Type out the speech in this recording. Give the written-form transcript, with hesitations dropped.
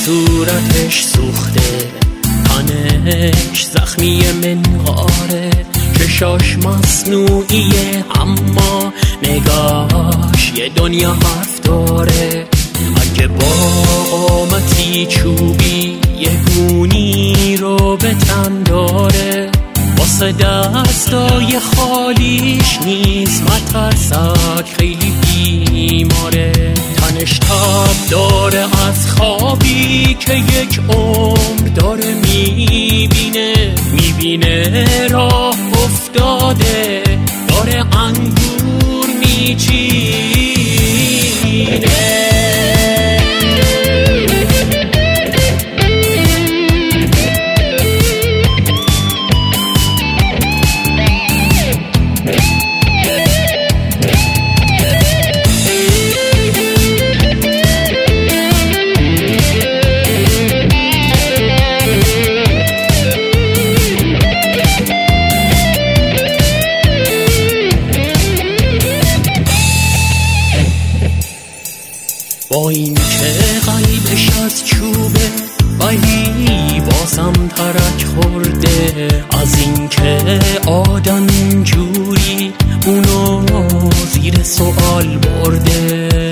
صورتش سوخته، تنش زخمی منقاره، چشاش مصنوعیه اما نگاش یه دنیا حرف داره. اگه با قامتی چوبی یه گونی رو به تن داره، واسه دستای خالیش نیست مترسک خیلی بیماره. تنش تب داره از خوابی که یک عمر داره میبینه راه افتاده، داره انگور میچینه. با این که قلبش از چوبه ولی بازم ترک خورده، از این که آدم اینجوری اونو زیر سوال برده.